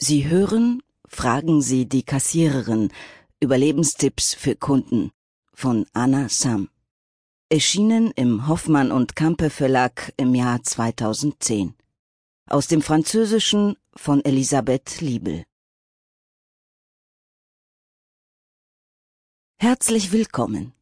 Sie hören Fragen Sie die Kassiererin. Überlebenstipps für Kunden von Anna Sam. Erschienen im Hoffmann und Campe Verlag im Jahr 2010. Aus dem Französischen von Elisabeth Liebel. Herzlich willkommen.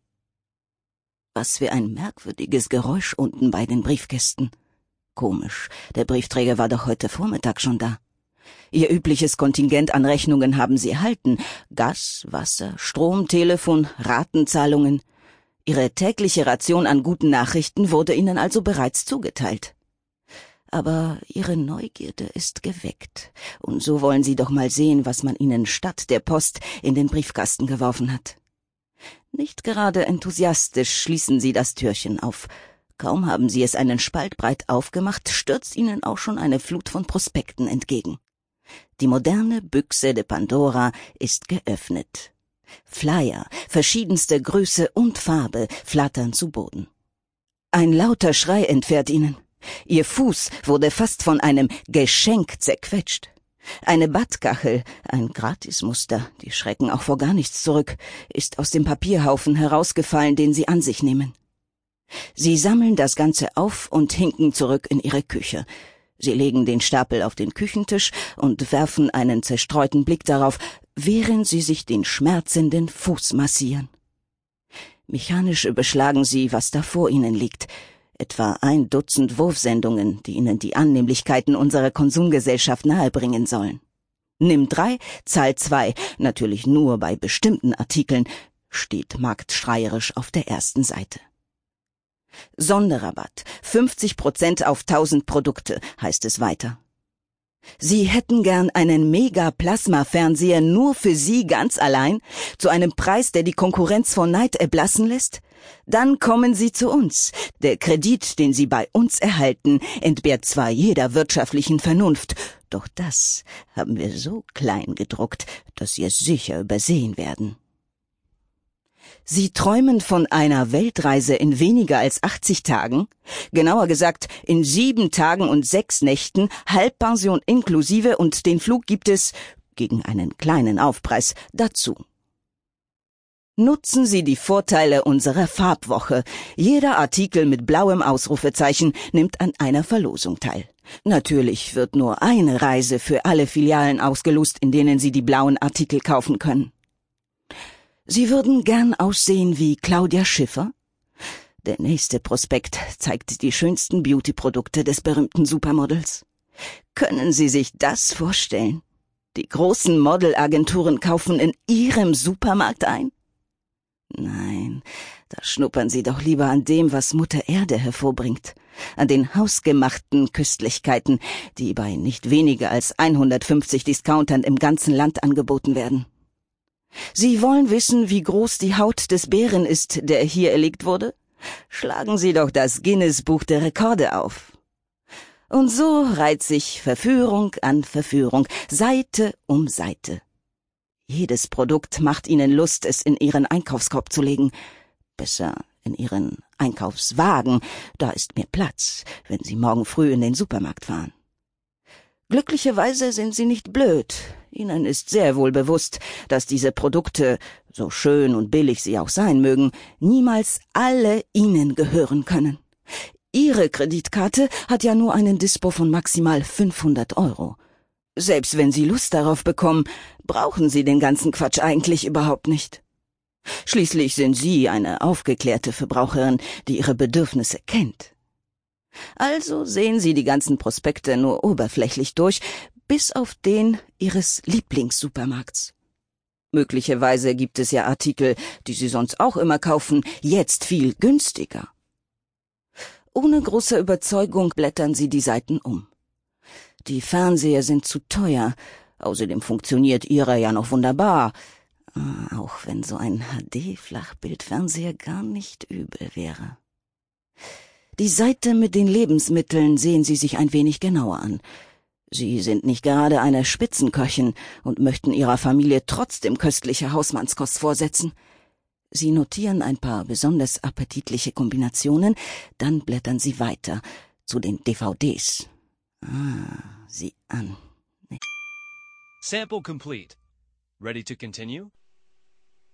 Was für ein merkwürdiges Geräusch unten bei den Briefkästen. Komisch, der Briefträger war doch heute Vormittag schon da. Ihr übliches Kontingent an Rechnungen haben Sie erhalten. Gas, Wasser, Strom, Telefon, Ratenzahlungen. Ihre tägliche Ration an guten Nachrichten wurde Ihnen also bereits zugeteilt. Aber Ihre Neugierde ist geweckt, und so wollen Sie doch mal sehen, was man Ihnen statt der Post in den Briefkasten geworfen hat. Nicht gerade enthusiastisch schließen Sie das Türchen auf. Kaum haben Sie es einen Spalt breit aufgemacht, stürzt Ihnen auch schon eine Flut von Prospekten entgegen. Die moderne Büchse de Pandora ist geöffnet. Flyer verschiedenster Größe und Farbe flattern zu Boden. Ein lauter Schrei entfährt Ihnen. Ihr Fuß wurde fast von einem Geschenk zerquetscht. Eine Badkachel, ein Gratismuster, die schrecken auch vor gar nichts zurück, ist aus dem Papierhaufen herausgefallen, den Sie an sich nehmen. Sie sammeln das Ganze auf und hinken zurück in Ihre Küche. Sie legen den Stapel auf den Küchentisch und werfen einen zerstreuten Blick darauf, während Sie sich den schmerzenden Fuß massieren. Mechanisch überschlagen Sie, was da vor Ihnen liegt. Etwa 1 Dutzend Wurfsendungen, die Ihnen die Annehmlichkeiten unserer Konsumgesellschaft nahebringen sollen. Nimm 3, zahl 2, natürlich nur bei bestimmten Artikeln, steht marktschreierisch auf der ersten Seite. Sonderrabatt, 50% auf 1000 Produkte, heißt es weiter. Sie hätten gern einen Mega-Plasma-Fernseher nur für Sie ganz allein, zu einem Preis, der die Konkurrenz vor Neid erblassen lässt? Dann kommen Sie zu uns. Der Kredit, den Sie bei uns erhalten, entbehrt zwar jeder wirtschaftlichen Vernunft, doch das haben wir so klein gedruckt, dass Sie es sicher übersehen werden. Sie träumen von einer Weltreise in weniger als 80 Tagen? Genauer gesagt, in 7 Tagen und 6 Nächten, Halbpension inklusive, und den Flug gibt es, gegen einen kleinen Aufpreis, dazu. Nutzen Sie die Vorteile unserer Farbwoche. Jeder Artikel mit blauem Ausrufezeichen nimmt an einer Verlosung teil. Natürlich wird nur eine Reise für alle Filialen ausgelost, in denen Sie die blauen Artikel kaufen können. Sie würden gern aussehen wie Claudia Schiffer? Der nächste Prospekt zeigt die schönsten Beauty-Produkte des berühmten Supermodels. Können Sie sich das vorstellen? Die großen Modelagenturen kaufen in Ihrem Supermarkt ein? Nein, da schnuppern Sie doch lieber an dem, was Mutter Erde hervorbringt, an den hausgemachten Köstlichkeiten, die bei nicht weniger als 150 Discountern im ganzen Land angeboten werden. Sie wollen wissen, wie groß die Haut des Bären ist, der hier erlegt wurde? Schlagen Sie doch das Guinness-Buch der Rekorde auf. Und so reiht sich Verführung an Verführung, Seite um Seite. Jedes Produkt macht Ihnen Lust, es in Ihren Einkaufskorb zu legen. Besser in Ihren Einkaufswagen, da ist mehr Platz, wenn Sie morgen früh in den Supermarkt fahren. Glücklicherweise sind Sie nicht blöd. Ihnen ist sehr wohl bewusst, dass diese Produkte, so schön und billig sie auch sein mögen, niemals alle Ihnen gehören können. Ihre Kreditkarte hat ja nur einen Dispo von maximal 500 €. Selbst wenn Sie Lust darauf bekommen, brauchen Sie den ganzen Quatsch eigentlich überhaupt nicht. Schließlich sind Sie eine aufgeklärte Verbraucherin, die Ihre Bedürfnisse kennt. Also sehen Sie die ganzen Prospekte nur oberflächlich durch, bis auf den Ihres Lieblingssupermarkts. Möglicherweise gibt es ja Artikel, die Sie sonst auch immer kaufen, jetzt viel günstiger. Ohne große Überzeugung blättern Sie die Seiten um. Die Fernseher sind zu teuer, außerdem funktioniert Ihrer ja noch wunderbar, auch wenn so ein HD-Flachbildfernseher gar nicht übel wäre. Die Seite mit den Lebensmitteln sehen Sie sich ein wenig genauer an. Sie sind nicht gerade eine Spitzenköchin und möchten Ihrer Familie trotzdem köstliche Hausmannskost vorsetzen. Sie notieren ein paar besonders appetitliche Kombinationen, dann blättern Sie weiter zu den DVDs. Sieh an. Sample complete. Ready to continue?